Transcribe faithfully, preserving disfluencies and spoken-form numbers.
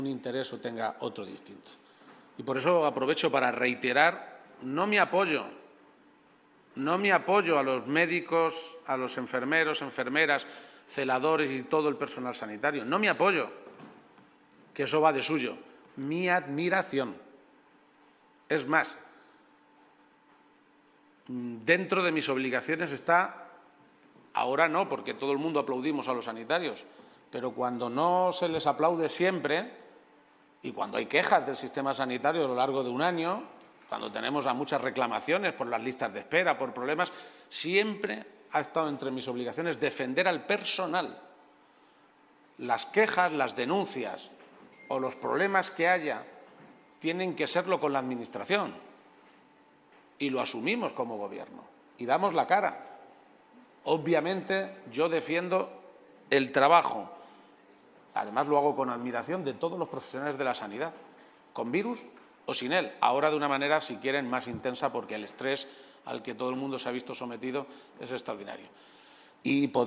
un interés o tenga otro distinto. Y por eso aprovecho para reiterar no mi apoyo, no mi apoyo a los médicos, a los enfermeros, enfermeras, celadores y todo el personal sanitario. No mi apoyo, que eso va de suyo, mi admiración. Es más, dentro de mis obligaciones está, ahora no, porque todo el mundo aplaudimos a los sanitarios, pero cuando no se les aplaude siempre y cuando hay quejas del sistema sanitario a lo largo de un año, cuando tenemos a muchas reclamaciones por las listas de espera, por problemas, siempre ha estado entre mis obligaciones defender al personal. Las quejas, las denuncias o los problemas que haya tienen que serlo con la Administración y lo asumimos como Gobierno y damos la cara. Obviamente yo defiendo el trabajo, además lo hago con admiración de todos los profesionales de la sanidad, con virus o sin él, ahora de una manera, si quieren, más intensa porque el estrés al que todo el mundo se ha visto sometido es extraordinario. Y